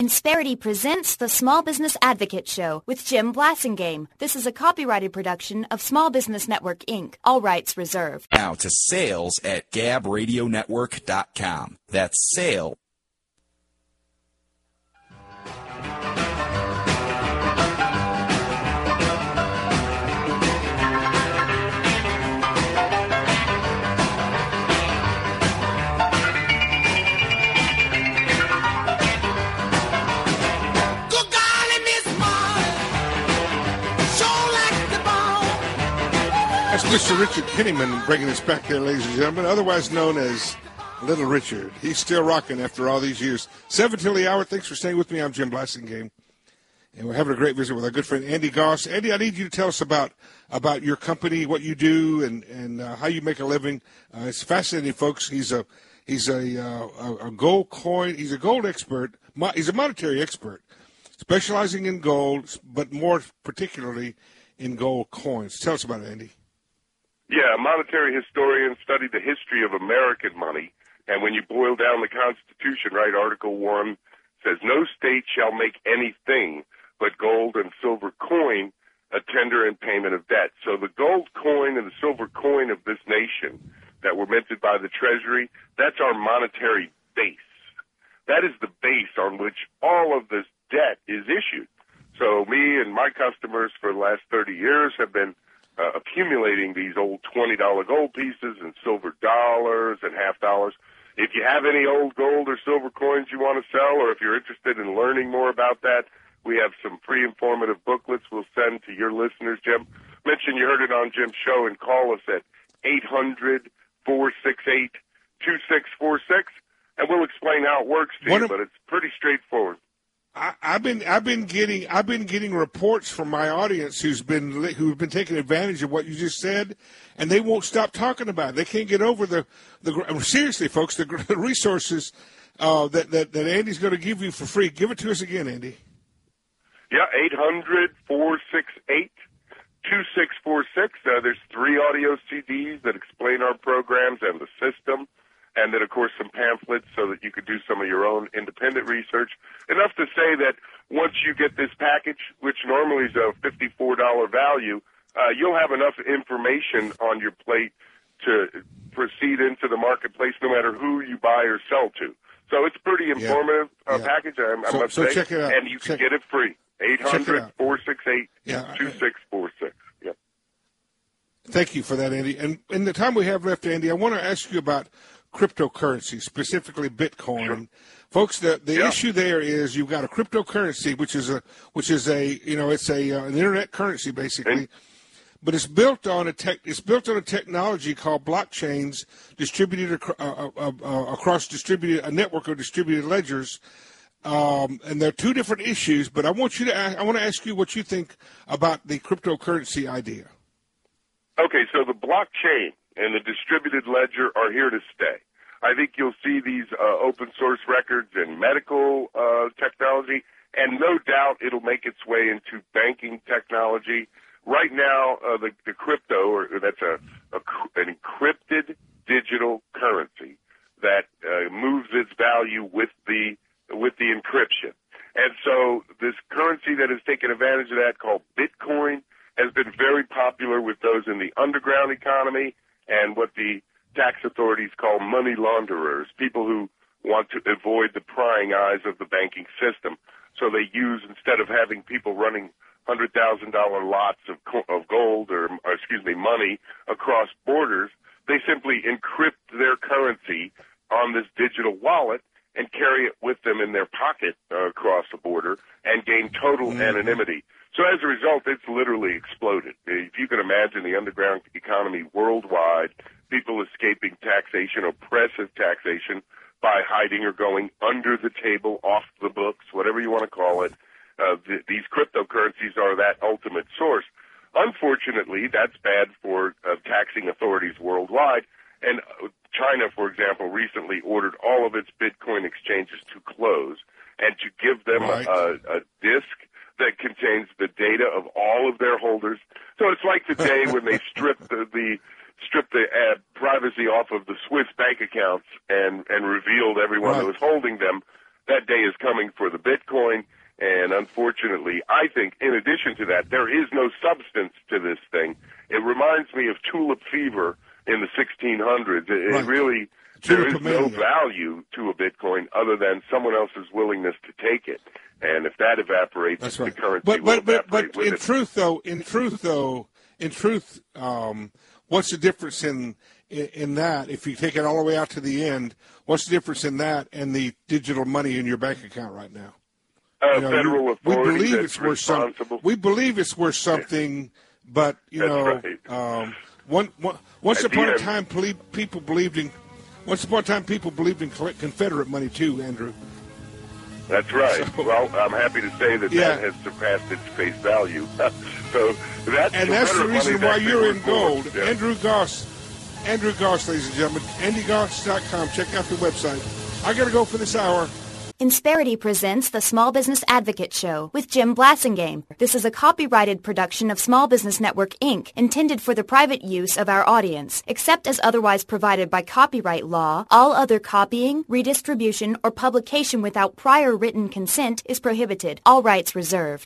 Insperity presents the Small Business Advocate Show with Jim Blasingame. This is a copyrighted production of Small Business Network, Inc. All rights reserved. Now to sales@gabradionetwork.com. That's sale. That's Mr. Richard Penniman bringing us back there, ladies and gentlemen, otherwise known as Little Richard. He's still rocking after all these years. 7 till the hour. Thanks for staying with me. I'm Jim Blasingame. And we're having a great visit with our good friend Andy Goss. Andy, I need you to tell us about your company, what you do, and how you make a living. It's fascinating, folks. He's a gold coin. He's a gold expert. He's a monetary expert, specializing in gold, but more particularly in gold coins. Tell us about it, Andy. Yeah, a monetary historian, studied the history of American money. And when you boil down the Constitution, right, Article 1 says, no state shall make anything but gold and silver coin a tender in payment of debt. So the gold coin and the silver coin of this nation that were minted by the Treasury, that's our monetary base. That is the base on which all of this debt is issued. So me and my customers for the last 30 years have been accumulating these old $20 gold pieces and silver dollars and half dollars. If you have any old gold or silver coins you want to sell, or if you're interested in learning more about that, we have some free informative booklets we'll send to your listeners, Jim. Mention you heard it on Jim's show and call us at 800-468-2646, and we'll explain how it works to you, but it's pretty straightforward. I've been getting reports from my audience who've been taking advantage of what you just said, and they won't stop talking about it. They can't get over the seriously, folks, the resources that Andy's going to give you for free. Give it to us again, Andy. Yeah, 800-468-2646. There's 3 audio CDs that explain our programs and the system. And then, of course, some pamphlets so that you could do some of your own independent research. Enough to say that once you get this package, which normally is a $54 value, you'll have enough information on your plate to proceed into the marketplace no matter who you buy or sell to. So it's a pretty informative package, I must say. Check it out. And you can get it free. 800-468-2646. Yeah. Thank you for that, Andy. And in the time we have left, Andy, I want to ask you about cryptocurrency, specifically Bitcoin. Sure. Folks, the issue there is you've got a cryptocurrency, which is an internet currency basically, but it's built on a technology called blockchains distributed across a network of distributed ledgers. And there are 2 different issues, but I want to ask you what you think about the cryptocurrency idea. Okay, so the blockchain and the distributed ledger are here to stay. I think you'll see these open source records in medical technology, and no doubt it'll make its way into banking technology. Right now, the crypto, or that's an encrypted digital currency that moves its value with the encryption. And so this currency that has taken advantage of that, called Bitcoin, has been very popular with those in the underground economy and what the tax authorities call money launderers, people who want to avoid the prying eyes of the banking system. So they use, instead of having people running $100,000 lots of gold or money across borders, they simply encrypt their currency on this digital wallet and carry it with them in their pocket across the border and gain total anonymity. So as a result, it's literally exploded. If you can imagine the underground economy worldwide, people escaping taxation, oppressive taxation, by hiding or going under the table, off the books, whatever you want to call it, these cryptocurrencies are that ultimate source. Unfortunately, that's bad for taxing authorities worldwide. And China, for example, recently ordered all of its Bitcoin exchanges to close and to give them a disk that contains the data of all of their holders. So it's like today when they stripped the privacy off of the Swiss bank accounts and revealed everyone who was holding them. that day is coming for the Bitcoin. And unfortunately, I think in addition to that, there is no substance to this thing. It reminds me of tulip fever in the 1600s. It really, there is no value to a Bitcoin other than someone else's willingness to take it. And if that evaporates, that's right. The currency will evaporate but with in it. truth, what's the difference in that? If you take it all the way out to the end, what's the difference in that and the digital money in your bank account right now? Federal authority we believe that's it's worth responsible. we believe it's worth something, but Right. Once upon a time, people believed in Confederate money too, Andrew. That's right. So, well, I'm happy to say that that has surpassed its face value. So that's the reason why you're in gold. Yeah. Andrew Goss, ladies and gentlemen. AndyGoss.com. Check out the website. I got to go for this hour. Insperity presents the Small Business Advocate Show with Jim Blassingame. This is a copyrighted production of Small Business Network, Inc., intended for the private use of our audience. Except as otherwise provided by copyright law, all other copying, redistribution, or publication without prior written consent is prohibited. All rights reserved.